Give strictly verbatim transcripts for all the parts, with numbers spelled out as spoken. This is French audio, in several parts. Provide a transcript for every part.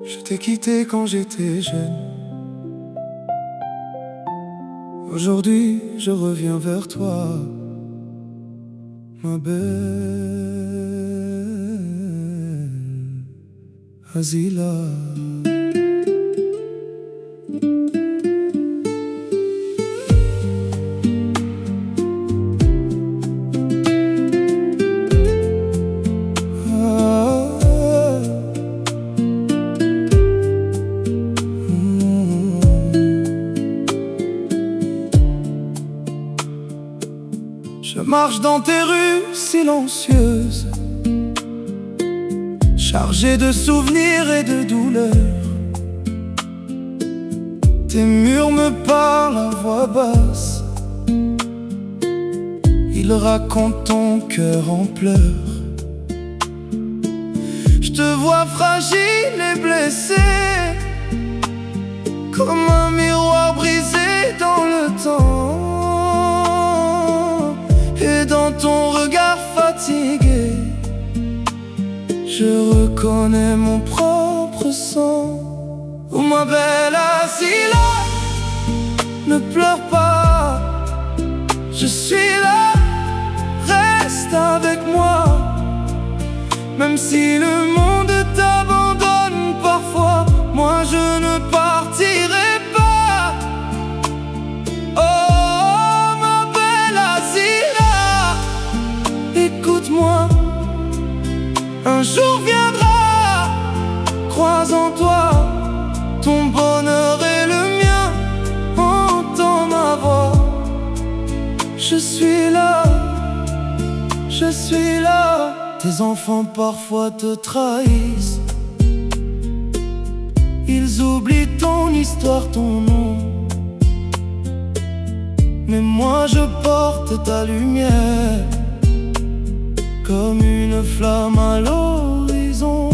Je t'ai quitté quand j'étais jeune. Aujourd'hui, je reviens vers toi, ma belle Azila. Je marche dans tes rues silencieuses, chargées de souvenirs et de douleurs. Tes murs me parlent à voix basse, ils racontent ton cœur en pleurs. Je te vois fragile et blessé, comme un miroir brisé dans le temps. Et dans ton regard fatigué, je reconnais mon propre sang. Oh ma belle Azila, ne pleure pas, je suis là, reste avec moi. Même si le monde t'abandonne parfois, moi je ne partirai pas. Oh ma belle Azila, écoute-moi, un jour viendra, crois en toi, ton bonheur est le mien, entends ma voix. Je suis là, je suis là. Tes enfants parfois te trahissent, ils oublient ton histoire, ton nom. Mais moi je porte ta lumière, comme une flamme à l'horizon.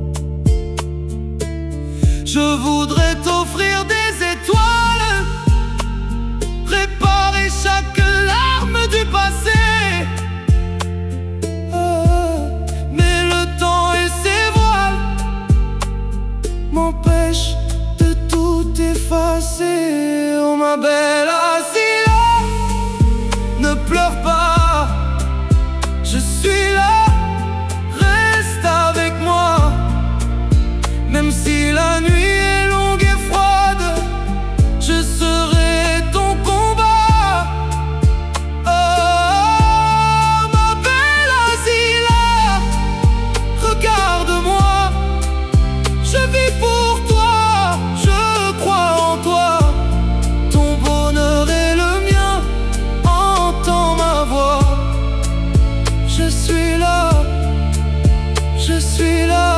Je voudrais t'offrir des étoiles, réparer chaque larme du passé. Mais le temps et ses voiles m'empêchent de tout effacer. Oh ma belle Azila, ne pleure pas, je suis là, reste avec moi. Même si la nuit est longue et froide, je serai ton combat. Oh ma belle Azila, regarde-moi, je vis pour toi, je crois en toi. Ton bonheur est le mien, entends ma voix. Je suis là, je suis là.